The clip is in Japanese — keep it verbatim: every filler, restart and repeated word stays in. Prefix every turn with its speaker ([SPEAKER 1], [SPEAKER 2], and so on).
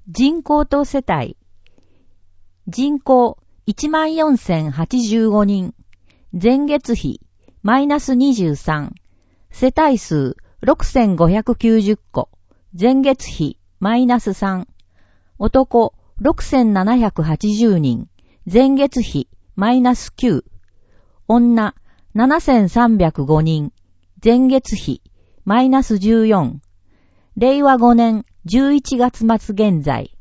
[SPEAKER 1] 人口と世帯。人口いちまんよんせんはちじゅうごにん。前月比マイナスにじゅうさん。世帯数ろくせんごひゃくきゅうじゅっこ。前月比マイナスさん。男ろくせんななひゃくはちじゅうにん。前月比マイナスきゅう。女ななせんさんびゃくごにん。前月比マイナスじゅうよん。れいわごねんじゅういちがつ末現在。